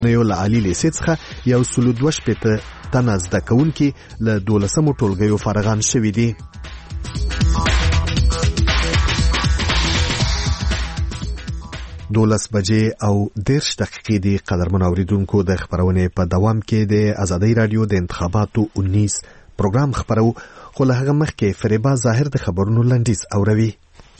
یو له عالي لیسې څخه 122 تنه زده کوونکي له 12مو ټولګیو فارغان شوي دي. دولس بجې او 10 دقیقې دی. قدرمن اوریدونکو، د خبرونې په دوام کې د آزادۍ رادیو د انتخاباتو 19 پروګرام خبرو، خو له هغه مخکې فریبا ظاهر د خبرونو لنډیز اوروي.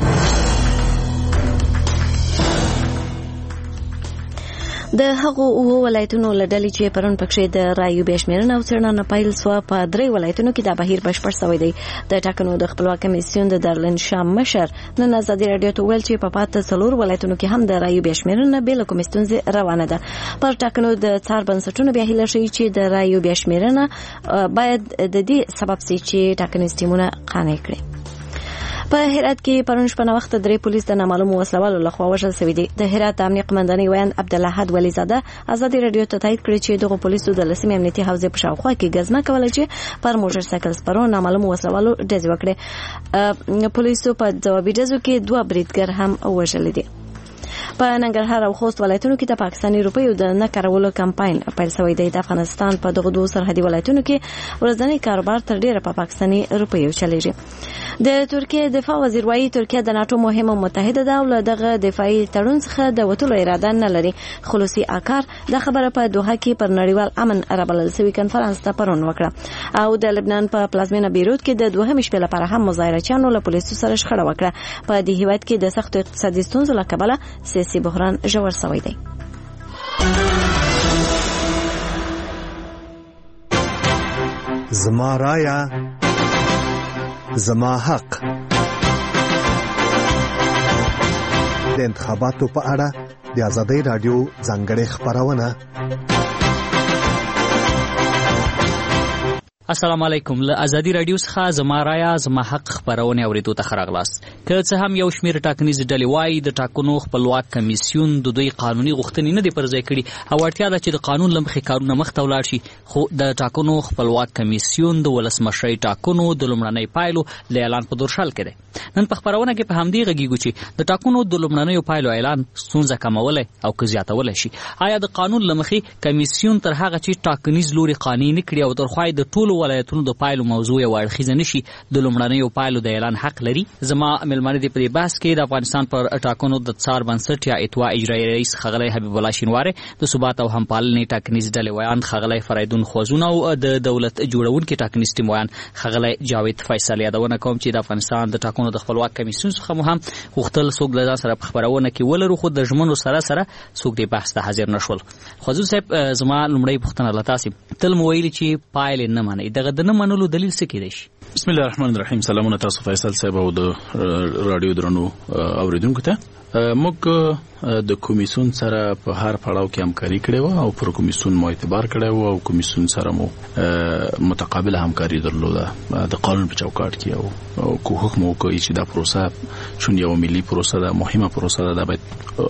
د هغو ولایتونو لډلې چې پرون پکښې د رایو بشمیرنه او څېړنه پیل سوه په 3 ولایتونو کې د بهیر بشپړ شوی دی. د ټاکنو د خپلواک کمیسیون د دارالعلوم شام مشر نن ازادي رادیو ته ویل چې په پاته 4 ولایتونو کې هم د رایو بشمیرنه بې له کومې ستونزې روانه ده. پر ټاکنو د څار بنسټونو بیا هیله شوې چې د رایو بشمیرنه باید د دې سبب شي چې ټاکنیز ټیمونه قانع کړي. په هرات کې پرون شپه وخت 3 پولیس د نامعلومو وسلوالو لخوا وژل شوي دي. د هرات امنیه قمندانۍ ویاند عبدالحد ولیزاده ازادي رادیو ته تایید کړی چې دغه پولیسو د لسمې امنیتي حوزې په شاوخوا کې ګزمه کوله چې پر موټر سایکل سپرو نامعلومو وسلوالو ډزې وکړې. پولیسو په ځوابي ډزو کې 2 بریدګر هم وژل دي. په ننګرهار او خوست ولایتونو کې د پاکستاني روپیو د نه کارولو کمپاین پیل شوی دی. د افغانستان په دغه 2 سرحدي ولایتونو کې ورځنی کاروبار تر ډیره په پاکستاني روپیو چلیږي. د ترکیه دفاع وزیر وايي ترکیه د ناتو مهمه متحده ده او له دغه دفاعي تړون څخه د وټولو اراده نه لري. خلوصي آکار د خبره په دوحه کې پر نړیوال امن رابلل شوی کنفرانس ته پرون وکړه او د لبنان په پلازمینه بیروت کې د 2 شپې لپاره هم مظاهرچیانو له پولیسو سره شخړه وکړه. په دې هیواد کې د سختو اقتصادي ستونزو له کبله سیاسي بحران ژور شوی دی. زما رایا زما حق. د انتخاباتو په اړه د آزادۍ رادیو ځانګړې خبرونه. السلام علیکم. له آزادي رادیو څخه زما رایا زما حق خبرونه اوریدو ته راغلاست. که څه هم یو شمیر ټاکنیز ډلې وایي د ټاکنو خپلواک کمیسیون د دوی قانوني غوښتنې نه دی پرځای کړي او اړتیا ده چې د قانون لمخې کارونه مخته ولاړ شي، خو د ټاکنو خپلواک کمیسیون د ولسمشرۍ ټاکنو د لومړنۍ پایلو له اعلان په دورشل کې دی. نن په خبرونه کې په همدې غږیږو چې د ټاکنو د لومړنیو پایلو اعلان ستونزه کمولی او که زیاتولی شي. آیا د قانون لمخې کمیسیون تر هغه چې ټاکنیز لوري قانوني نه کړي او تر خوای د ټولو ولایتونو د پایلو موضوع یو اړخیزه نشي د لومړنیو پایلو د اعلان حق لري؟ زما ملمانه دی په دې بحث کې د افغانستان پر ټاکنو د څار بنسټ یا اتوا اجرایي رئیس ښاغلی حبیب الله شینواری، د ثبات او همپالنې ټاکنیز ډلې ویاند ښاغلی فریدون خوازون او د دولت جوړونکي ټاکنیز ټیم ویاند ښاغلی جاوید فیصل. یادونه کوم چې د افغانستان د ټاکنو د خپلواک کمیسیون څخه مو هم غوښتل څوک له ځان سره په خبرونه کې ولرو، خو د ژمنو سره سره څوک دې بحث ته حاضر نشول. خوازون صاحب، زما لومړی پوښتنه له تاسې، تل مو ویلي چې پایلې نه منئ، دغه د نه منلو دلیل څه کیدای شي؟ بسم الله الرحمن الرحیم. سلامونه تاسو فیصل صاحب او د رادیو درنو اوریدونکو ته. موږ د کمیسیون سره په هر پړاو کې همکاري کړې و او پر کمیسیون مو اعتبار کړی و او کمیسیون سره مو متقابل همکاري درلوده د قانون په چوکاټ کې او کوښښ مو وکړ چې دا پروسه چون یو ملي پروسه ده، مهمه پروسه ده، دا باید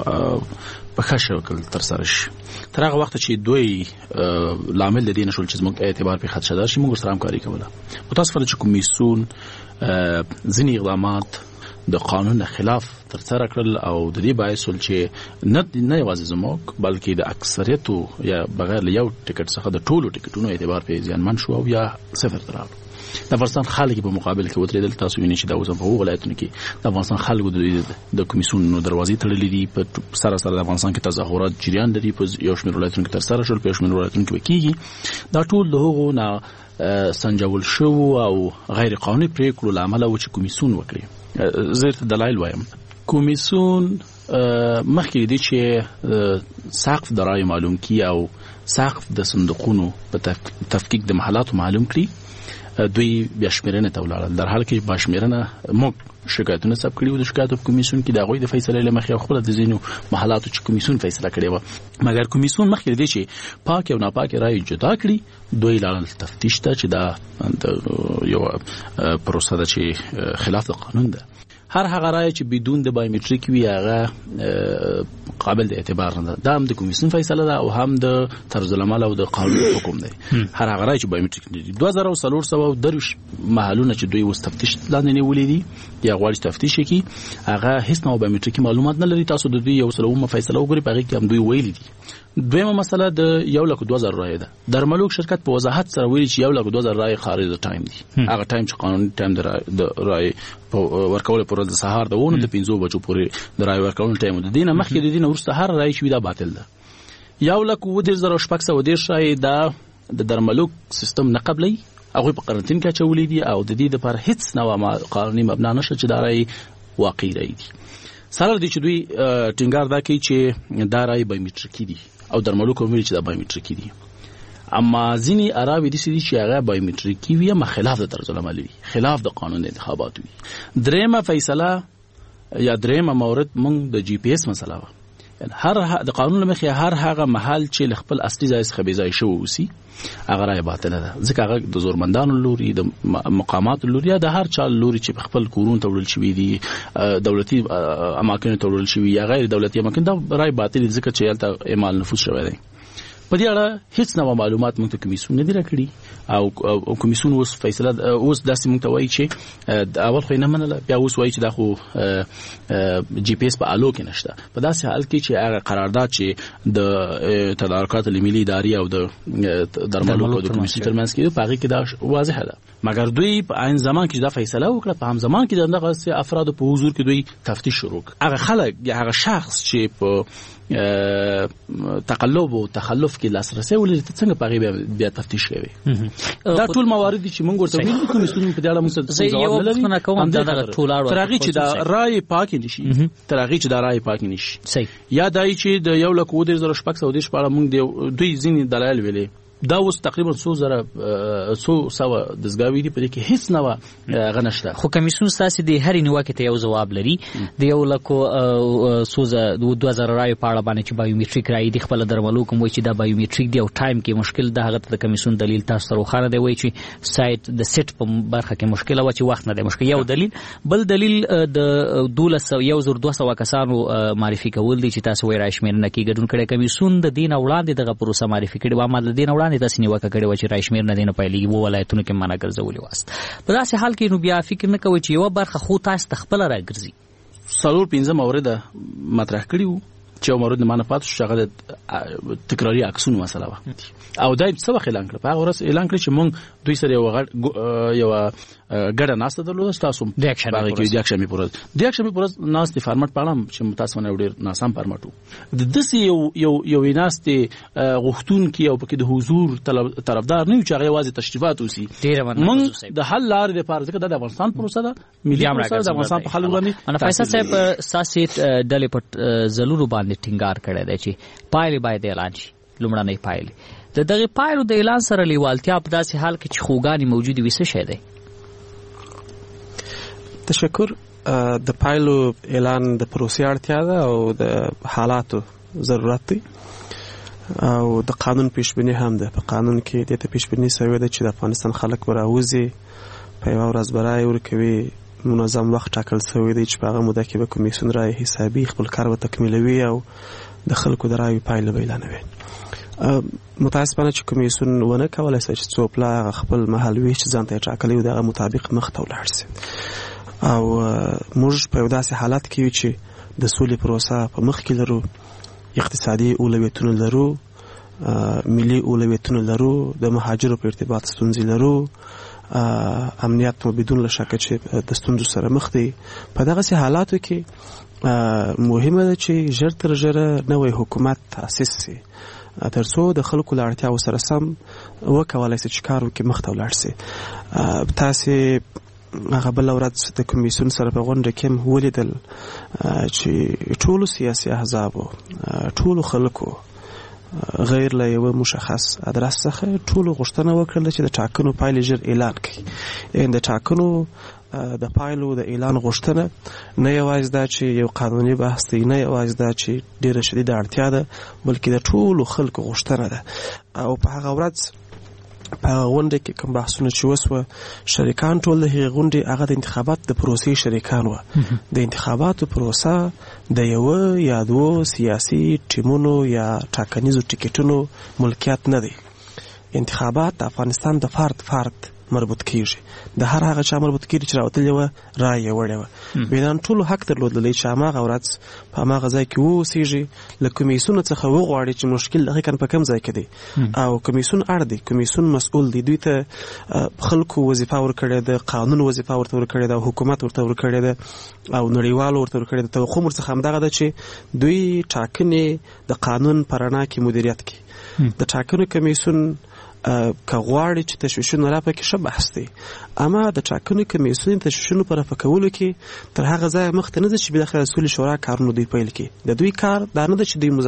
په ښه شکل ترسره شي. تر هغه وخت چې دوی لامل د دې نشول چې زموږ اعتبار په خدشه شي، موږ سره همکاري کوله. متاسفانه چې کمیسیون ځینې اقدامات د قانون خلاف ترسره کړل او د دې باعث ول چې نه یوازې زموږ بلکې د اکثریتو یا بغیر یو ټیکټ څخه د ټولو ټیکټونو اعتبار په زیانمن شو او یا صفر ته راغلو. د افغانستان خلک په مقابل کې ودرېدل. تاسو وینئ چې دا اوس په هغو ولایتونو کې د افغانستان خلکو د کمیسیونونو دروازې تړلې دي. په سره سره د افغانستان کې تظاهرات جریان لري، په یو شمېر ولایتونو کې ترسره شول، په یو شمېر ولایتونو کې کېږي. دا ټول د هغو نه سنجول شو او غیر قانوني پریکړو له امله و چې کمیسیون وکړي. زه درته دلایل وایم. کمیسیون مخکې دې چې سقف د رایو معلوم کړي او سقف د صندوقونو په تفکیک د محلاتو معلوم کړي، دوی بیا شمیرنه ته ولاړل. در حال کې بشمیرنه موږ شکایتونه ثبت کړي وو د شکایتو په کمیسیون کې د هغوی د فیصلې له مخې او خپله د ځینو محلاتو چې کمیسیون فیصله کړې وه، مګر کمیسیون مخکې دې چې پاک او ناپاکې رایې جدا کړي، دوی لاړل تفتیش ته چې دا یو پروسه ده چې خلاف د قانون ده. هر هغه رایه چې بدون د بایومټریک وي هغه قابل د اعتبار نه ده. دا هم د کمیسیون فیصله ده او هم د طرز العمل او د قانون حکم دی. هر هغه رایه چې بایومټریک نه دي. 2430 محلونه چې دوی اوس تفتیش لاندې نیولې دي یا غواړي تفتیش وکړي، هغه هیڅ نوع بایومټریکي معلومات نه لري. تاسو د دوی 100 فیصله وګورئ، په هغې کې هم دوی ویلي دي دویمه مسله د 1,20,000 رای ده. درملوک شرکت په وضاحت سره ویلي چې 1,20,000 رای خارج د ټایم دي. هغه ټایم چې قانوني ټایم د رای ورکول پر د سهار د 5 بجو پورې د رای ورکول ټایم د دینه مخکې د دینه ورسته هر رای چې دا باطل ده. 1,20,610 رای دا د درملوک سیستم نه قبلي هغه په قرنټین کې چولې دي او د دې لپاره هیڅ نوې قانوني مبنا نشته چې دا رای واقعي رای دي. سره د چې دوی ټینګار دا کوي چې دا رای بایومټریکي دي او درملوک هم ویل چې دا بایومټریکي دي. اما ځینی عربي دي چې هغه بایومټریکي وي ما خلاف د طرز العمل وي، خلاف د قانون انتخابات وي. درېمه فیصله یا درېمه مورد مونږ د جی پی اس مسله و. هر د قانون لمخې هر هغه محل چې خپل اصلي ځای څخه بې ځای شو وسی هغه رای باطله ده، ځکه هغه د زورمندانو لوري د مقامات لوري یا د هر چا لوري چې خپل کورون تړل شوی دي، دولتي اماکن تړل شوی یا غیر دولتي اماکن، دا رای باطل ځکه چې یالته اعمال نفوذ شوی دی. په دې اړه هیڅ نوې معلومات موږ ته کمیسیون نه دی راکړي او کمیسیون اوس فیصله اوس داسې موږ ته وایي چې اول خو نه منله، بیا اوس وایي چې دا خو جی پی اس په الو کې نشته. په داسې حال کې چې هغه قرارداد چې د تدارکات ملي ادارې او د درملو او د کمیسیون ترمنځ کې په هغه کې دا واضحه ده، مګر دوی په عین زمان کې دا فیصله وکړه، په هم زمان کې دغه افراد په حضور کې دوی تفتیش شروع کړ. هغه خلک یا هغه شخص چې په تقلب او تخلف کې لاسرسي ولري څنګه پغې بیا تفتیش کوي. دا ټول موارد چې موږ ورته ویل کوم مسؤلین په دې اړه موږ ځواب نه لري. دا ټول ترغی چې دا رائے پاک نشي، ترغی چې دا رائے پاک نشي. صحیح. یا دای چې د 1,20,610 په اړه موږ دوی ځینې دلایل ویلي، دا اوس تقریبا 100 دزګاوی دي، په دې کې هیڅ نه غنښت. خو کمیسیون ستاسو د هر نیوکه ته یو جواب لري. د 1,20,000 رای په اړه باندې چې بایومټریک رای دي خپل درملو کوم چې دا بایومټریک دی او ټایم کې مشکل ده، هغه د کمیسیون دلیل تاسو سره خانه دی وایي چې سایت د سیټ په برخه کې مشکل او چې وخت نه دی مشکل. یو دلیل، بل دلیل د 1,200 کسانو معرفي کول دي چې تاسو وایي راشمیر نه کې ګډون کړي. کمیسیون د دین وړاندې دغه پروسه معرفي کړي و، ما د دین وړاندې تاسو نیوکه کړې و چې راشمیر نه دینه پایلې وو ولایتونو کې معنا ګرځولې واست. په داسې حال کې نو بیا فکر نه کوي چې یو برخه خو تاسو تخپل راګرځي. 4-5 مورد مطرح کړی وو چې مورد نه پاتې شو، هغه د تکراری عکسونو مسله و او دای څه وخت اعلان کړ. په هغه ورځ اعلان کړ چې مونږ دوی سره یو ګډه ناسته درلوده، تاسو د اکشن پروز ناست فارمټ پالم چې متاسفانه ډیر ناسم فارمټ وو. د دسي یو ناسته غوښتون کې او پکې د حضور طرفدار نه یو چې هغه واځي تشریفات وسی. مونږ د حل لارې لپاره ځکه د افغانستان پروسه ده، ملي پروسه د افغانستان په حل باندې انا فیصل صاحب ساسي ډلې په زلورو باندې ټینګار کړی دی چې پایلې باید اعلان شي. لومړنۍ پایلې د دغه پایلو د اعلان سره لیوالتیا په داسې حال کې چې خوګانی موجودي وي څه شی دی؟ تشکر. د پایلو اعلان د پروسې اړتیا ده او د حالاتو ضرورت دی او د قانون پیشبینی هم ده. په قانون کې د پیشبینی شوی ده چې د افغانستان خلک وراوځي په یو ورځ برای ورکوي، منظم وخت ټاکل شوی دی چې په هغه موده کې به کمیسیون رای حسابي خپل کار و تکمیلوي او د خلکو د رایو پایله به اعلانوي. متاسفانه چې کمیسیون ونه کولای شي چې څو پلا خپل محل وي چې ځان ته ټاکلی و دغه مطابق مخ ته ولاړ شي او موږ په داسې حالت کې یو چې د سولې پروسه په مخ کې لرو، اقتصادي اولویتونه لرو، ملي اولویتونه لرو، د مهاجرو په ارتباط ستونزې لرو، امنیت مو بدون شک چې د ستونزو سره مخ دی. په دغه حالاتو کې مهمه ده چې ژر تر ژره نوې حکومت تاسیس شي ترڅو د خلکو له اړتیاو سره سم وکولای شي چې کار وکړي، مخ ته ولاړ شي. تاسو هغه بل ورځ د کمیسیون سره په غونډه کې ولیدل چې ټولو سیاسي احزابو، ټولو خلکو غیر له یو مشخص ادرس څخه ټولو غوښتنه وکړه چې د ټاکنو پایلې ژر اعلان کړي. د ټاکنو د پایلو د اعلان غوښتنه نه یوازې دا چې یو قانوني بحث دی، نه یوازې دا چې ډیره شدیده اړتیا ده، بلکې د ټولو خلکو غوښتنه ده. او په هغه ورځ په غونډه کې کوم بحثونه چې وسوه، شریکان ټول د هغې غونډې هغه د انتخابات د پروسې شریکان وه. د انتخاباتو پروسه د یو یا دوه سیاسي ټیمونو یا ټاکنیزو ټیکټونو ملکیت نه دی. انتخابات د افغانستان د فرد مربوط کیږي د هر هغه چا مربوط کیږي چې راوتلې و رای یې وړې وه وینان ټولو حق درلودلی چې هماغه ورځ په هماغه ځای کې واوسیږي له کمیسیونو څخه وغواړي چې مشکل دقیقاً په کوم ځای کې دی او کمیسیون اړ دی کمیسیون مسؤل دی دوی ته خلکو وظیفه ورکړې ده قانون وظیفه ورته ورکړې ده حکومت ورته ورکړې ده او نړیوالو ورته ورکړې ده توقع ورڅخه همدغه ده چې دوی ټاکنې د قانون په رڼا کې مدیریت کړي د ټاکنو کمیسیون که غواړي چې تشویشونه راپکې ښه بحث دی اما د ټاکنو کمیسیون تشویشونو په رفع کولو کې تر هغه ځایه مخته نه ده چې بالاخره سولې شورا کارونه دوی پیل کړي د دوی کار دا نه ده چې دوی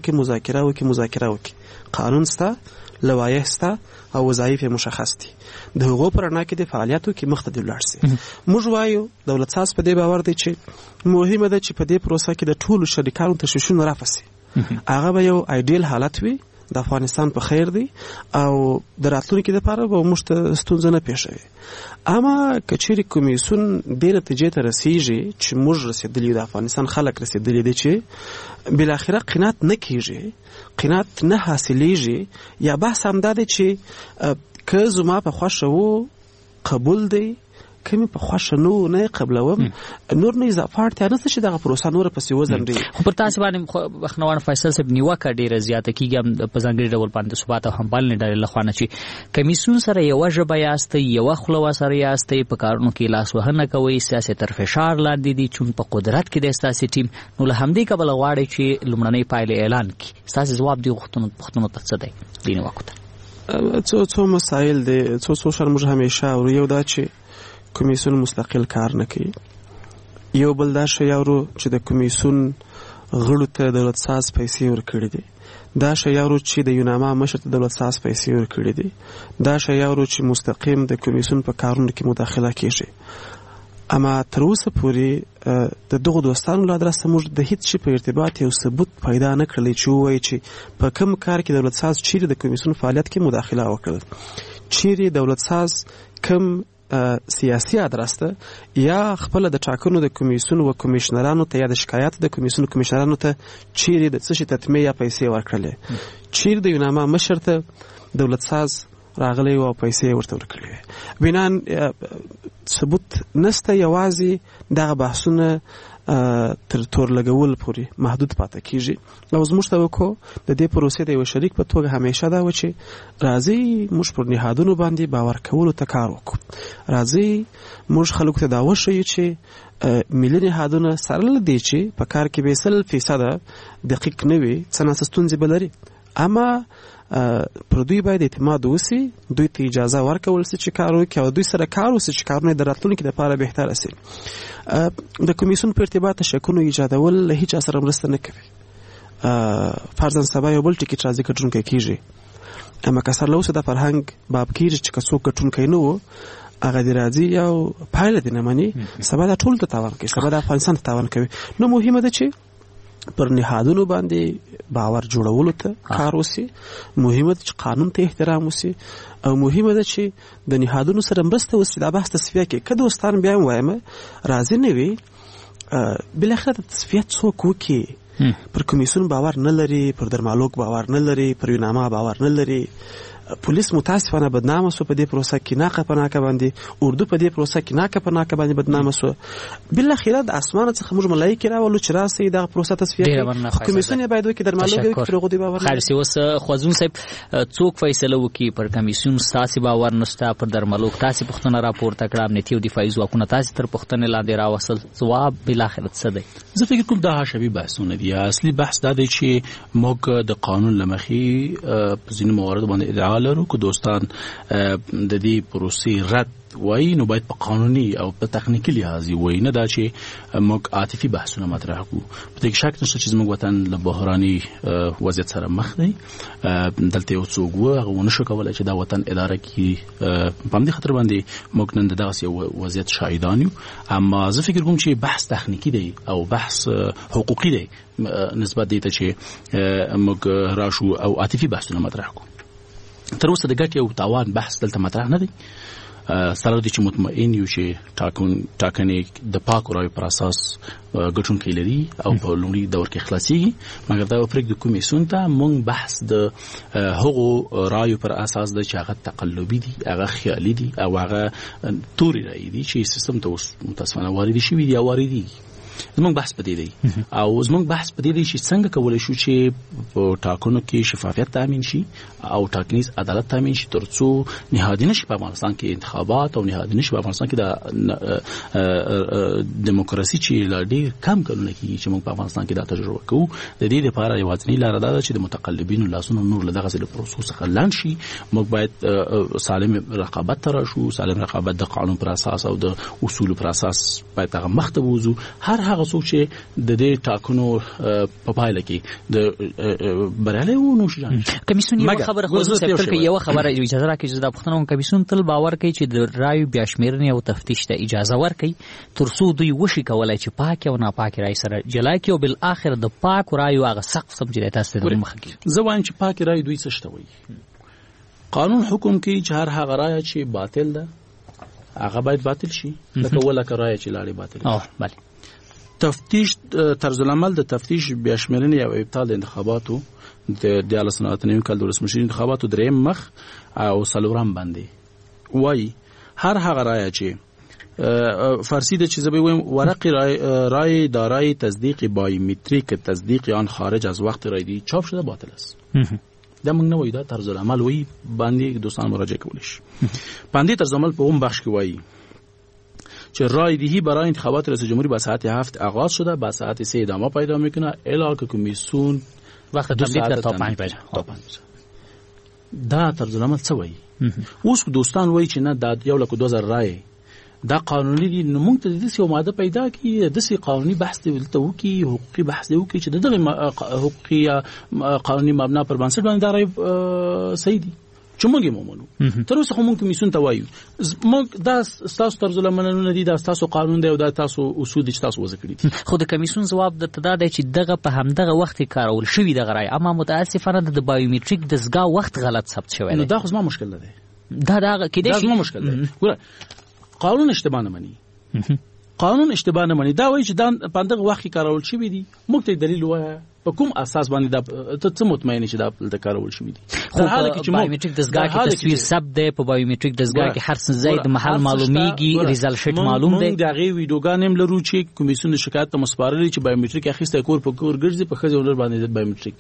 مذاکره وکړي قانون سته لوایح سته او وظایف مشخص دي د هغو په رڼا کې د فعالیتو کې مخته دی ولاړ سي موږ وایو دولت ساز په دې باور دی چې مهمه ده چې په دې پروسه کې د ټولو شریکانو تشویشونه رافع سي هغه به یو ایډیل حالت وي د افغانستان په خیر دی او د راتلونکي لپاره به موږ ته ستونزه نه پیښوي اما که چیرې کمیسیون دې نتیجې ته رسیږي چې موږ رسېدلي د افغانستان خلک رسېدلي دي چې بالاخره قناعت نه کیږي قناعت نه حاصلیږي یا بحث همدا دی چې که زما په خوښه و قبول دی کمی په خوښه نه قبلوم نور نه اضافه اړتیا نشته چې دغه پروسه نور پسې وزنډي خو پر تاسو باندې بخنوان فیصل صاحب نیوکه ډیره زیاته کیږي په ځانګړي ډول باندې ثبات او همبالنې ډلې لخوا نه چې کمیسیون سره یو ژبه یاستئ یو خوله سره یاستئ په کارونو کې لاس وهنه کوي سیاسي تر فشار لاندې دي چون په قدرت کې د سیاسي ټیم نو له همدې کبله غواړي چې لومړنۍ پایلې اعلان کړي تاسو جواب دی غوښتنو ته څه دی دینه وکړه څو مسایل دي څو شر موږ همیشه او یو دا چې کمیسیون مستقل کار نه کوي یو بل دا شی یارو چې د کمیسیون غړو ته دولت ساز پیسې ورکړي دي دا شی یارو چې د یوناما مشر ته دولت ساز پیسې ورکړي دي دا شی یارو چې مستقیم د کمیسیون په کارونو کې مداخله کیږي اما تر اوسه پورې د دغه دوستانو له ادرسه موږ د هیڅ شي په ارتباط یو ثبوت پیدا نه کړلی چې ووایي چې په کوم کار کې دولت ساز چیرې د کمیسیون فعالیت کې مداخله وکړل چیرې دولت ساز کوم سیاسي ادرس ته یا خپل د ټاکنو د کمیسیون و کمیشنرانو ته یا د شکایت د کمیسیون کمیشنرانو ته چیرې د څه شي تطمیه یا پیسې ورکړلې چیرې د یوناما مشر ته دولت ساز راغلی او پیسې ورته ورکړلې بنان ثبوت نسته یوازې دغه بحثونه تر تور لګول پورې محدود پاتې کیږي او زموږ توقع د دې پروسې د یو شریک په توګه همیشه دا و چې راځي موږ پر نهادونو باندې باور کولو ته کار وکړو راځي موږ خلکو ته دا وښیو چې ملي نهادونه سره لدی چې په کار کې 100% دقیق نه وي څه نه ستونزې بلري اما پر دوی باید اعتماد وسی دوی ته اجازه ورکول سي چې کار وکړي او دوی سره کار وسی چې کارونه د راتلونکي لپاره بهتر شي د کمیسیون په ارتباط شکونو ایجادول له هیڅ سره مرسته نه کوي فرضاً سبا یو بل ټیکټ راځي کټونکی کیږي اما که سره له اوسه د فرهنګ باب کیږي چې څوک کټونکی نه و هغه دی راځي او پایله دی نه مني سبا د ټول ته تاوان کوي سبا د افغانستان ته تاوان کوي نو مهمه ده چې پر نهادونو باندې باور جوړولو ته کار وسی مهمه ده چې قانون ته احترام وسی او مهمه ده چې د نهادونو سره مرسته وسی د بحث تصفیه کې که دوستان بیا وایم راځي نه وي بالاخره د تصفیه څوک وکي پر کمیسیون باور نه لري پر درمالوک باور نه لري پر یوناما باور نه لري پولیس متاسفانه بدنامه سو په دې پروسه کې ناقه پناکه باندې اردو په دې پروسه کې ناقه پناکه باندې بدنامه سو بالاخره د اسمانه څخه موږ ملایکه راولو چې راسي د پروسه تصفیه کمیسیون باید وکړي درمالوګي کې غوډي باور خیر سی وس خوازون صاحب څوک فیصله وکړي پر کمیسیون ساسي باور نشته پر درمالوګ تاسو پښتنه راپورته کړه امنیتي او دفاعي ځواکونه تاسو تر پښتنه لاندې راوصل جواب بالاخره څه دی زه فکر کوم دا شبي بحثونه دي اصلي بحث دا دی چې موږ د قانون لمخي په ځینو موارد باندې ادعا لرو که دوستان د دې پروسې رد وای نو باید په قانوني او په تخنیکی لحاظ وای نه دا چې موږ عاطفي بحثونه مطرح کوو په دې شک نشته چې موږ وطن له بحراني وضعیت سره مخ دی دلته یو څوک هغه ونشو کولای چې دا وطن اداره کړي په همدې خاطر باندې موږ نن دغه یو وضعیت شاهدان یو اما زه فکر کوم چې بحث تخنیکی دی او بحث حقوقي دی نسبت دی ته چې موږ راشو او عاطفي بحثونه مطرح کوو تر اوسه د ګټ یو تاوان بحث دلته مطرح نه دی سره د چې مطمئن یو چې ټاکنې د پاک رایو پر اساس ګټونکي لري او په لومړي دور کې خلاصيږي مګر دا پرېږدو کمیسیون ته مونږ بحث د هغو رایو پر اساس د چې هغه تقلبي دي هغه خیالي دي او هغه توري رایي دي چې سیستم ته متاسفانه واردې شوي دي او واردېږي. زمونږ بحث پدې دی او زمونږ بحث پدې دی چې څنګه کولای شو چې په ټاکنو کې شفافیت تامین شي او ټاکنیز عدالت تامین شي ترڅو نهادي نشي په افغانستان کې انتخابات او نهادي نشي په افغانستان کې د دیموکراسي چې لا ډېر کم کلونه کېږي چې موږ په افغانستان کې دا تجربه کوو. د دې لپاره یوازینۍ لاره دا ده چې د متقلبینو لاسونو نور له دغسې پروسو څخه لاندې شي. موږ باید سالم رقابت ته راشو. سالم رقابت د قانون پر اساس او د اصولو پر اساس باید هغه مخ ته ووځو. هر هغه څوک چې د دې ټاکنو په پایله کې د بریالي ونشي کمیسیون یو خبره خو زه یو خبره اجازه راکړئ چې دا پښتنه کوم کمیسیون تل باور کوي چې د رایو بیا شمیرنې او تفتیش ته اجازه ورکړي ترڅو دوی وشي کولای چې پاک او ناپاک رای سره جلا کړي او بل اخر د پاک رایو هغه سقف سم چې تاسو ته مخ کړي. زه وایم چې پاک رای دوی څه شته وایي. قانون حکم کوي چې هر هغه رای چې باطل ده هغه باید باطل شي لکه ولکه رای چې لاړې باطل. بله تفتیش طرز العمل د تفتیش بیا شمیرنې او ابطال د انتخاباتو د 1999 کال د ولسمشرۍ انتخاباتو دریم مخ او څلورم باندې وایي هر هغه رایه چې فارسی د چیزه بگویم ورق رای دارای تصدیق بایومتریک تصدیق آن خارج از وقت رای دی چاپ شده باطل است. دا موږ نه وایو دا طرز العمل وایي باندې دوستان مراجعه کولی شي. باندې طرز العمل په اون بخش کې وایي که رای دهی برای انتخابات رئیس جمهوری با ساعت 7 آغاز شده با ساعت 3 ادامه پیدا میکنه الا که کمیسیون وقت تمدید تا 5 بجه. دا طرز العمل څه وایي؟ اوس دوستان وایي چې نه دا 1,2000 رای دا قانوني دي. نو موږ ته د دې یو ماده پیدا کړي د دې قانوني بحث دی ولته وکي حقوقي بحث دی وکي چې دغه حقوقي قانوني مبنا پر بنسټ باندې دا رای صحیح دي چې موږ یې ومنو. تر اوسه خو موږ کمیسیون ته وایو موږ دا ستاسو طرز العمل نه دي دا ستاسو قانون دی او دا تاسو اصول دي چې تاسو وضع کړي دي. خو د کمیسیون ځواب د تدا دی چې دغه په همدغه وخت کارول شوی دغه رای اما متاسفانه د بایومتریک دستګاه وخت غلط ثبت شوی دی. نو دا خو زما مشکل نه دی. دا کې دی زما مشکل دی. ګوره قانون اشتباه نه مني. قانون اشتباه نه مني. دا وایي چې دا په دغه وخت کارول شوی دی. موږ ته دلیل وایي په کوم اساس باندې دا ته څه مطمئن شې دا د کارول شوی دی. در حاله کې چې بایومتریک دستګاه کې تصویر ثبت دی په بایومتریک دستګاه کې هر څه زید محل معلومیږي ریزلټ شیټ معلوم دی. موږ دغه ویډیوګان هم لرو چې کمیسیون د شکایت ته مسپارلي چې بایومتریک اخیسته کور په کور ګرځي په خځه ولر باندې بایومتریک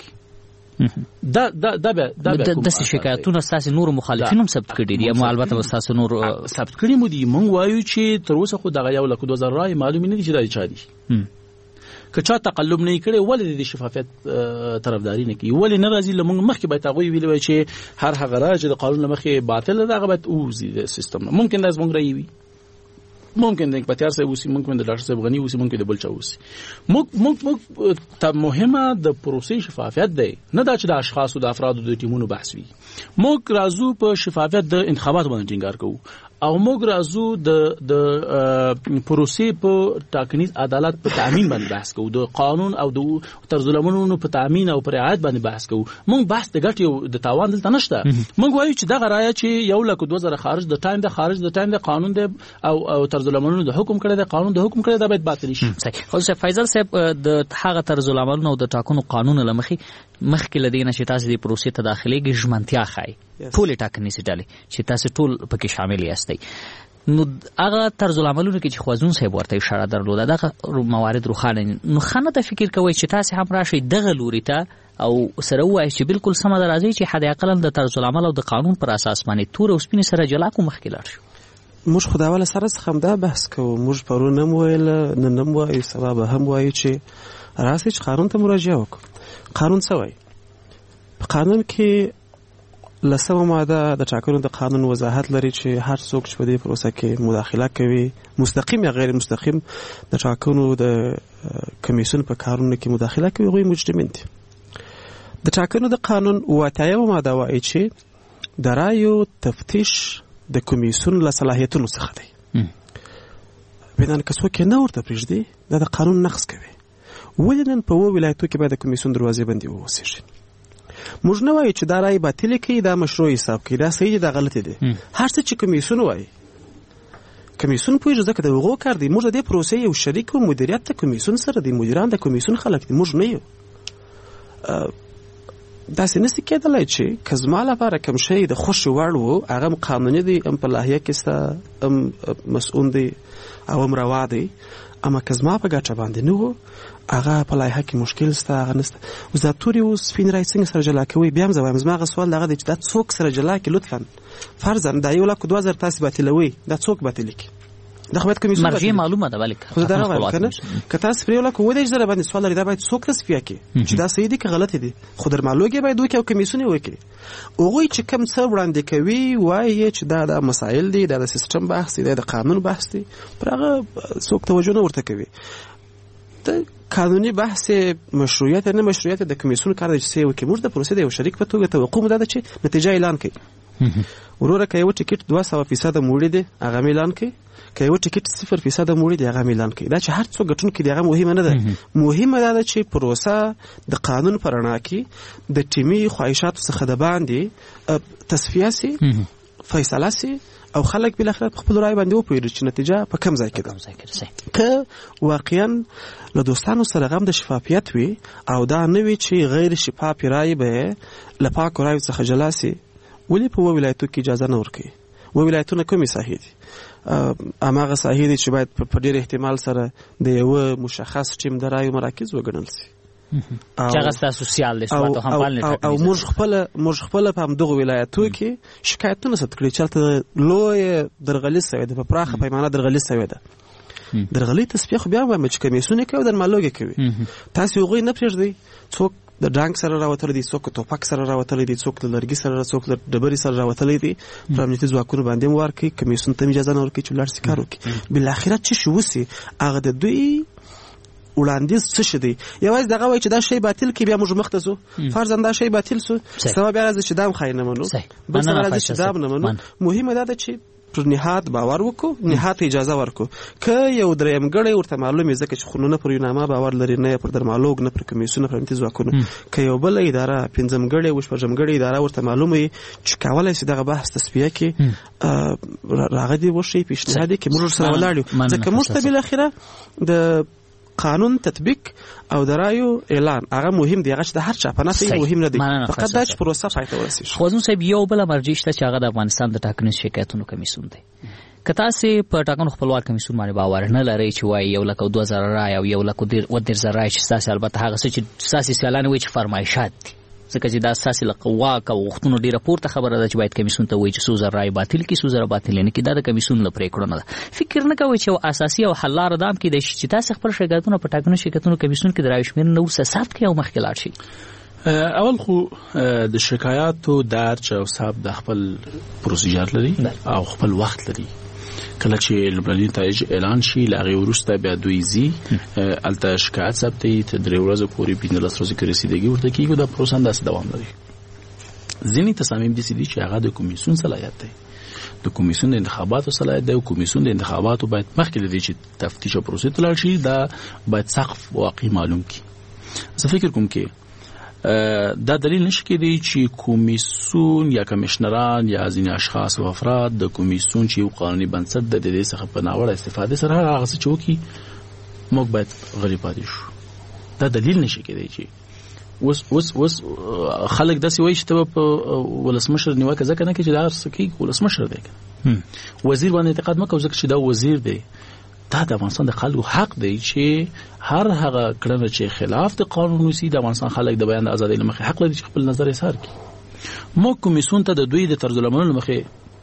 دا د شکایتونو اساس نور مخالفین هم ثبت کړي دي اما البته اساس نور ثبت کړي مو دي. موږ وایو چې تر اوسه خو دغه 1,2000 رای معلوم نه دي چې دا چا دي. که چا تقلب نه کړي ولې د شفافیت طرفداري نه کوي ولې ناراضي لمونږ مخکې باید هغه ویلي چې هر هغه رای چې د قانون مخکې باطل ده هغه باید اوزي د سیستم نه. ممکن دا زموږ رای وي ممکن د پاتیار صاحب اوسي ممکن د ډاکټر صاحب غنی اوسي ممکن د بل چا اوسي. موږ ته مهمه د پروسې شفافیت دی نه دا چې د اشخاصو د افرادو د ټیمونو بحث وي. موږ راځو په شفافیت د انتخاباتو باندې ټینګار کوو او موږ راځو د پروسې په ټاکنیز عدالت په تامین باندې بحث کوو د قانون او د طرز العملونو په تامین او پر رعایت باندې بحث کوو. موږ بحث د ګټې او د تاوان دلته نشته. موږ وایو چې دغه رایه چې 1,2000 خارج د ټایم د خارج د ټایم د قانون د او طرز العملونو د حکم کړی د قانون د حکم کړی دا باید باطل شي. خو فیصل صاحب د هغه طرز العملونو او د ټاکنو قانون لمخې مخکې لدینه چې تاسو د پروسې ته داخليږي ژمنتیا خای ټول ټاکنې ډلې چې تاسو ټول پکې شامل یاستئ. نو هغه طرز العملونو کې چې خوازون صاحب ورته اشاره درلوده دغه موارد روخانه نو خانه ته فکر کوي چې تاسو هم راشي دغه لوري ته او سره وایي چې بالکل سم درازي چې حد اقل د طرز العمل او د قانون پر اساس باندې تور او سپین سره جلا کوم مخکې لاړ شو. موږ خداواله سره څخه هم دا بحث کوو. موږ پرون هم ویل نن هم وایو سبا به هم وایو چې راسي چې قانون ته مراجعه وکړو. قانون څه وایي؟ په قانون کې لسمه ماده د ټاکنو د قانون وضاحت لري چې هر څوک چې په دې پروسه کې مداخله کوي مستقیم یا غیر مستقیم د ټاکنو د کمیسیون په کارونو کې مداخله کوي هغوی مجرمین دي. د ټاکنو د قانون 8 ماده وایي چې د رایو تفتیش د کمیسیون له صلاحیتونو څخه دی. بنان که څوک نه ورته پرېږدي دا د قانون نقض کوي. ولې نن په ولایتو کې باید د کمیسیون دروازې بندې واوسېږي؟ موږ نه وایو چې دا رای باطل کړي دا مشروع حساب کړي دا صحیح دي دا غلط دي. هر څه چې کمیسیون وایي کمیسیون پوهیږي ځکه د هغو کار دی. موږ د دې پروسې یو شریک او مدیریت د کمیسیون سره دی. مدیران د کمیسیون خلک دي، موږ نه یو. داسې نشي کېدلی چې که زما لپاره کوم شی د خوښې وړ و هغه هم قانوني دی، هم په لایحه کې سته، هم مسؤل دی او هم روا دی، اما که زما په ګټه باندې نه و هغه په لایحه کې مشکل سته، هغه نسته. اوس دا تورې او سپین رای څنګه سره جلا کوئ؟ بیا هم زه وایم زما هغه سوال دغه دی چې دا څوک سره جلا کړي؟ لطفا فرضاً دا 1,02,000 تاسې باطلوئ، دا څوک باطلي کړي؟ دا خو باید کمیسیون مرجع معلومه ده. بلکې خو دا راوړم کنه که تاسو پرې 1,02,000 باندې سوال لري، دا باید څوک تصفیه کړي چې دا صحیح دي که غلط دي. خو درمالوګي باید وکړي او کمیسیون یې وکړي. هغوی چې کوم څه وړاندې کوي وایي چې دا مسایل دي، دا د سیستم بحث دی، دا د قانون بحث دی، پر هغه څوک توجه نه ورته کوي. د قانوني بحث مشروعیت نه مشروعیت د کمیسیون کار دی چې څه وکړي. موږ د پروسې د یو شریک په توګه توقع مو ده چې نتیجه اعلان کړي. وروره که یو ټیکټ 200% موړي دی هغه اعلان کړي، که یو ټیکټ 0% موړي دی هغه اعلان کړي. دا چې هر څوک ګټونکی دی هغه مهمه نه ده. مهمه ده چې پروسه د قانون په رڼا کې د ټیمي خواهشاتو څخه د باندې تصفیه سي، فیصله سي او خلک بالاخره په خپل رای باندې وپوهیږي چې نتیجه په کوم ځای کې ده. که واقعا له دوستانو سره غم د شفافیت وي او دا نه وي چې غیر شفاف رای به له پاکو رایو څخه جلا سي، ولې په ولایتو کې اجازه نه ورکوي؟ ولایتونه کومې ساحې دي؟ هماغه ساحې دي چې باید په ډېر احتمال سره د یوه مشخص ټیم د رایو مراکز وګڼل سي. چې هغه ستاسو سیال دی او موږ خپله په همدغو ولایتو کې شکایتونه ثبت کړي چې هلته لویه درغلي سوې ده، په پراخه پیمانه درغلي سوې ده. درغلي تصفیه خو بیا هم وایم چې کمیسیون یې کوي او درمالوګ یې کوي. تاسې هغوی نه پرېږدئ څوک د ډانګ سره راوتلی دی، څوک توپک سره راوتلی دی، څوک د لرګي سره، څوک د ډبرې سره راوتلی دی. پر امنیتي ځواکونو باندې هم وار کوي، کمیسیون ته هم اجازه نه ورکوي چې ولاړ سي کار وکړي. بالاخره څه شي وسي هغه د دوی وړاندیز څه شي دی. یوازې دغه وایي چې دا شی باطل کړي بیا موږ مخته ځو. فرضاً دا شی باطل سو، سبا بیا راځي چې دا هم خاین نه منو، بل سبا راځي چې دا هم نه منو. مهمه دا ده چې پر نهاد باور وکړو، نهاد اجازه ورکړو. که یو درېیمګړی ورته معلوم ځکه چې خو نه پر یونامه باور لري، نه پر درمالوګ، نه پر کمیسیون، نه پر امنیتي ځواکونو، که یو بل اداره پنځمګړی او شپږمګړی اداره ورته معلومه وي چې کولی شي دغه بحث تصفیه کړي، راغلی دې وښیي پیشنهاد یې کړي، موږ ورسره ولاړ یو. ځکه موږ ته بالاخره د قانون تطبیق او د رایو اعلان هغه مهم دی. هغه چې د هر چا په نفع مهم نه دی، فقط دا چې پروسه پای ته ورسیږي. خو ځون صاحب یو بل مرجع شته چې هغه د افغانستان د ټاکنیز شکایتونو کمیسیون دی. که تاسې په ټاکنو خپلواک کمیسیون باندې باور نه لرئ چې وایي 1,02,000 رای او 1,13,000 رای چې ستاسې البته هغه څه چې ستاسې سیالان وایي چې فرمایشات دي، ځکه چې دا ستاسې له واک او غوښتنو ډېره پورته خبره ده چې باید کمیسیون ته وایي چې 100,000 رای باطل کړي، 100,000 باطل نه کړي. دا د کمیسیون له پرېکړو نه ده. فکر نه کوئ چې یو اساسي او حل لاره دا هم کېدای شي چې تاسې خپل شکایتونه په ټاکنو شکایتونو کمیسیون کې د رایو شمېرنې وروسته ثبت کړئ او مخکې لاړ شئ؟ اول خو د شکایاتو درج او ثبت د خپل پروسیجر لري او خپل وخت لري. کله چې لومړني نتایج اعلان شي له هغې وروسته بیا دوی ځي هلته شکایت ثبتوي، تر 3 ورځو پورې 15 ورځې کې رسیدګي ورته کېږي. دا پروسه همداسې دوام لري. ځینې تصامیم داسې دي چې هغه د کمیسیون صلاحیت دی، د کمیسیون د انتخاباتو صلاحیت دی، او کمیسیون د انتخاباتو باید مخکې له دې چې تفتیش او پروسې ته لاړ شي دا باید سقف واقعي معلوم کړي. زه فکر کوم کې دا دلیل نشي کېدی چې کمیسیون یا کمیشنران یا ځینې اشخاص او افراد د کمیسیون چې یو قانوني بنسټ د دې څخه په ناوړه استفاده سره هغه څه چې وکړي موږ باید غلی پاتې شو. دا دلیل نشي کېدی چې اوس خلک داسې وایي چې ته په ولسمشر نیوکه ځکه نه کوي چې دا هر څه کوي ولسمشر دی، وزیر باندې اعتقاد مه کوه ځکه چې دا وزیر دی. دا د افغانستان د خلکو حق دی چې هر هغه کړنه چې خلاف د قانون وسی د افغانستان خلک د بیان د ازادۍ لمخې حق لري چې خپل نظر اظهار کړي. موږ کمیسیون ته د دوی د طرز العمل لمخې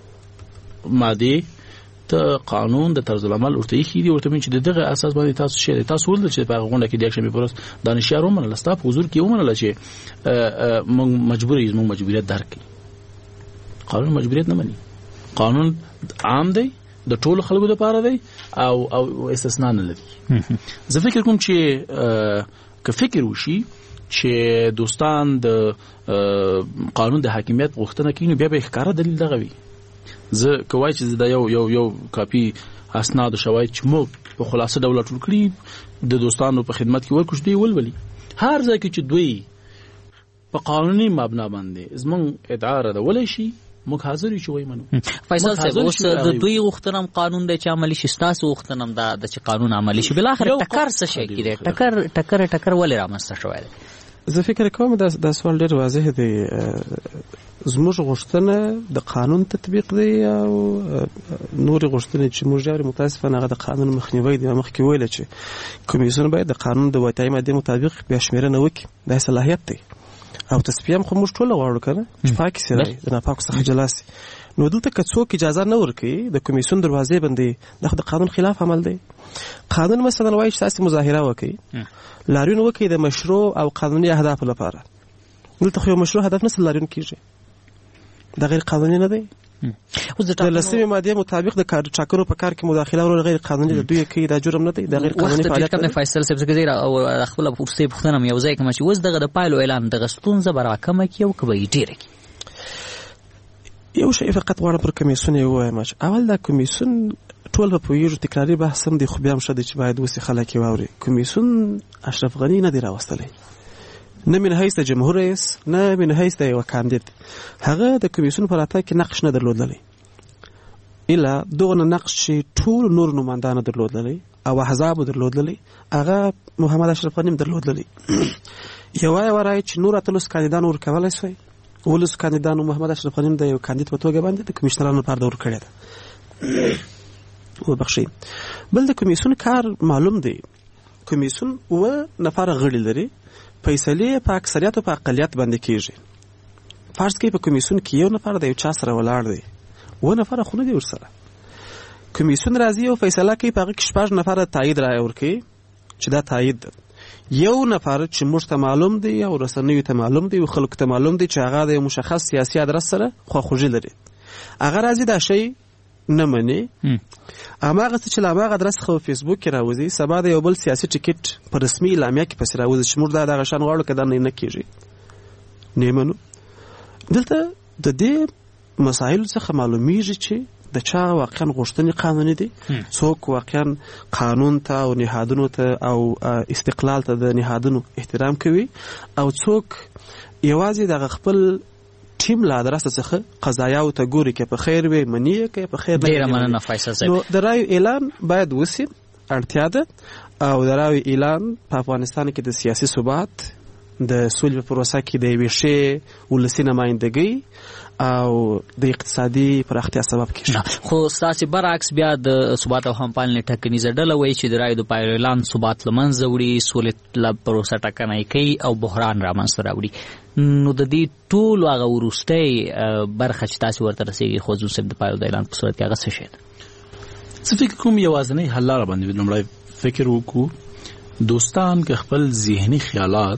ماده ته قانون د طرز العمل ورته یې خېدي ورته چې دغه اساس باندې تاسو شې تاسو ول چې په غونډه کې د اکشن پیپرس دانشیار ومنل ستا په حضور کې ومنل چې موږ مجبوریت درک کړي. قانون مجبوریت نه مني، قانون عام دی، د ټولو خلکو لپاره دی او استثناء نه لري. زه فکر کوم چې که فکر وشي چې دوستان د قانون د حاکمیت غوښتنه کوي نو بیا به ښکاره دلیل دغه وي. زه کوای چې دا یو کاپی اسناد او شواهد چې موږ په خلاصه ډول ټول کړی د دوستانو په خدمت کې ورکوش دی ولولي هر ځای کې چې دوی په قانوني مبنا باندې زمون ادعا راولې شي موږ حاضر یو چې وایو منو. فیصل صاحب اوس د دوی غوښتنه هم قانون دی چې عملي شي، ستاسو غوښتنه هم دا د چې قانون عملي شي. بالاخره ټکر څه شی کېږي؟ ټکر ولې رامنځته شوی دی؟ زه فکر کوم دا سوال ډېر واضح دی. زموږ غوښتنه د قانون تطبیق دی او نورې غوښتنې چې موږ یې متاسفانه هغه د قانون مخنیوی دی. مخکې ویل چې کمیسیون باید د قانون د 8 مادې مطابق بیا شمیرنه وکړي، دا صلاحیت دی او تصفیه هم خو موږ ټول غواړو کنه چې پاکي سي د ناپاکو څخه جلا سي. نو دلته که څوک اجازه نه ورکوي د کمیسیون دروازې بندي، دا د قانون خلاف عمل دی. قانون مثلا وایي چې تاسو مظاهره وکړئ، لاریون وکړئ د مشروع او قانوني اهدافو لپاره. دلته خو یو مشروع هدف نه لاریون کیږي، دا غیر قانوني نه دی. د 10 مادې مطابق د کار ټاکنو په کار کې مداخله ورول غیر قانوني ده، دوی کوي دا جرم نه دی، دا غیر قانوني فعالیت دی. فیصل صاحب څنګه او خپل پوښتنه پوښتنه یو ځای کوم چې وز دغه د پایلو اعلان د غستون زبر کمه کې او کبي ډیره کې یو شی فقط غواړم پر کمیسیون یو وایم چې اول دا کمیسیون ټول په پویږي تکراری بحث هم دی، خو بیا هم شته چې باید وسی خلک واوري. کمیسیون اشرف غنی نه دی راوستلی، نه من حیث د جمهور رئیس نه من حیث د یو کاندید. هغه د کمیسیون په راتګ کې نقش نه درلودلی، الا دغه نقش چې ټول نور نمائندان درلودلی او احزاب درلودلی، هغه محمد اشرف غنی درلودلی. یو وایي چې نور اتلس کاندیدان ورکولای شي، ولس کاندیدانو محمد اشرف غنی د یو کاندید په توګه باندې د کمیشنرانو لپاره دور کړی دی. وبخښئ. بل د کمیسیون کار معلوم دی. کمیسیون و نفر غړي لري، فیصله په اکثریت او په اقلیت باندې کیږي. فرض کړئ په کمیسیون کې یو نفر د یو چا سره ولاړ دی، و نفر خو نه دی ورسره. کمیسیون راځي او فیصله کوي، په هغه کې 6 نفر تایید رائے ورکوي چې دا تایید ده. یو نفر چې موږ ته معلوم دی او رسنیو ته معلوم دی او خلکو ته معلوم دی چې هغه د مشخص سیاسي ادرس سره خواخوږي لري، هغه راځي دا شی نه مني. هغه څه چې لا هغه ادرس خو فیسبوک کې راوځي، سبا د یو بل سیاسي ټیکټ په رسمي اعلامیه کې پس راوځي چې موږ دا غشان غواړو کده نه کیږي. نیمنو دلته د دې مسایل څخه معلومیږي چې د چا واقعا غوښتنې قانوني دي، څوک واقعا قانون ته او نهادونو ته او استقلال ته د نهادونو احترام کوي، او څوک یوازې د خپل ټیم لا درسته څخه قضایا او ته ګوري کې په خیر وي منی کې په خیر. ډیره مننه فیصل صاحب. نو د رایو اعلان باید وسی، اړتیا ده، او د رایو اعلان په افغانستان کې د سیاسي ثبات، د سولې په پروسه کې د یوې ښې ولسي نمایندګۍ او د اقتصادي پراختیا سبب کیږي. خو ستاسو برعکس بیا د ثبات او همپالنې ټاکنیزه ډله وایي چې د رایو د پایلو اعلان ثبات لمنځه وړي، سولې له پروسه ټکنۍ کوي او بحران رامنځته راوړي. نو د دې ټول هغه وروستۍ برخه چې تاسو ورته رسېږي خو زموږ د پایلو د اعلان په صورت کې هغه څه شي ده؟ څه فکر کوم یوازینی حل لاره باندې لومړی فکر وکړو، دوستان که خپل ذهني خیالات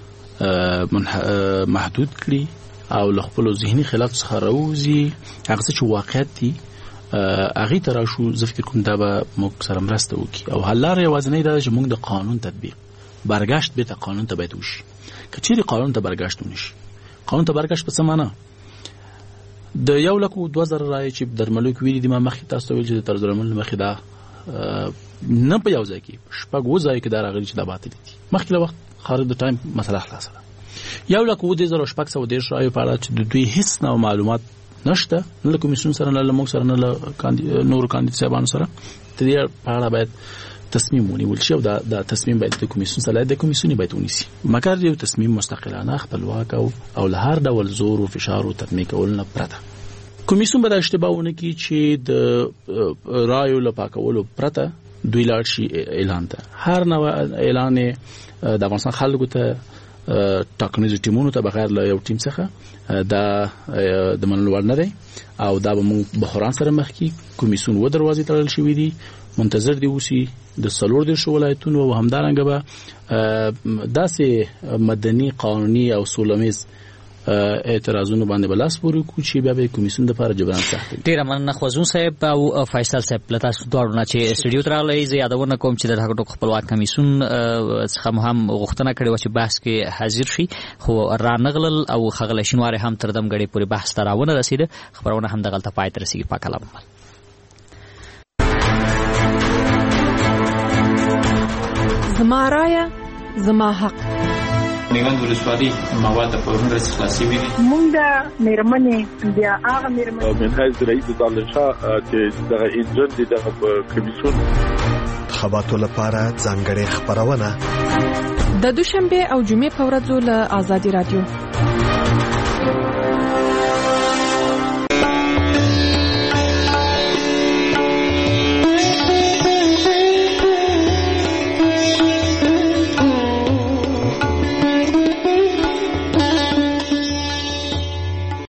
محدود کړي او له خپل ذهني خیالات څخه راوځي، هغه څه چې واقعیت دي هغه ته راشو. زه فکر کوم دا به موږ سره مرسته وکړي. او حل لاره یوازینی دا چې موږ د قانون تطبیق برګشت به ته قانون ته باید وشي. که چیرې قانون ته برګشت ونشي، قانون ته برګشت په څه معنا؟ د 1,02,000 رایې چې درملو کې ویلي دي، ما مخکې تاسو ته ویل چې د طرز درمل مخکې دا نه په یو ځای کې 6 ځای کې دا راغلي چې دا باطل دي. مخکې له وخت خارج د ټایم مسله خلاصه ده. 1,02,610 رایې په اړه چې د دوی هیڅ نوع معلومات نشته، نه له کمیسیون سره، نه له موږ سره، نه له نورو کاندید صاحبانو سره. د دې په اړه باید تصمیم ونیول شي او دا تصمیم باید د کمیسیون سره د کمیسیون باید ونیسي، مګر یو تصمیم مستقلانه خپلواک او له هر ډول زور او فشار او تطمیق کول نه پرته. کمیسیون به دا اشتباه ونه کړي چې د رایو له پاکولو پرته دوی لاړ شي اعلان ته. هر نوع اعلان د افغانستان خلکو ته ټاکنیزو ټیمونو ته بغیر له یو ټیم څخه دا د منلو وړ نه دی او دا به موږ بحران سره مخ کی. کمیسیون و دروازې تړل شوې دي، منتظر دی اوسي د 14 ولایتونو او همدارنګه به داسې مدني قانوني او سولمیز اعتراضونو باندې بلاس پورې کو چې بیا به کمیسیون د لپاره جبران سخت. ډیر مننه خوځون صاحب او فیصل صاحب لته دوړو نه چې سټډیو ترالې زه یادونه کوم چې د ټاکنو خپلواک کمیسیون څخه هم غوښتنه کړې و چې بحث کې حاضر شي، خو رانغلل او خغل شینوار هم تر دم غړي پورې بحث تراونه رسیده. خبرونه هم دغلط پای تر رسیدي. پاک الله. زما رایه زما حق. میوند ولسوالۍ مواد په ورنډه خلاصي وي موږ د میرمنې بیا هغه میرمنې منهج رئیس دالنشاه چې دغه انجن دي دغه کمیسیون خبراتو لپاره ځانګړې خبرونه د دوشنبه او جمعې په ورځو له آزادي رادیو